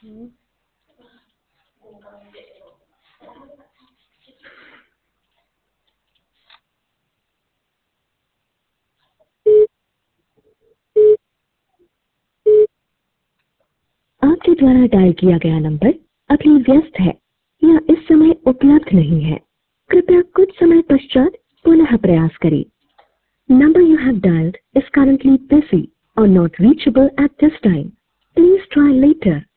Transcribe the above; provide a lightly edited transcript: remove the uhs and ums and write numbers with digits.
हम्म। आपके द्वारा डायल किया गया नंबर अभी व्यस्त है या इस समय उपलब्ध नहीं है। कृपया कुछ समय पश्चात पुनः प्रयास करें। Number you have dialed is currently busy or not reachable at this time. Please try later.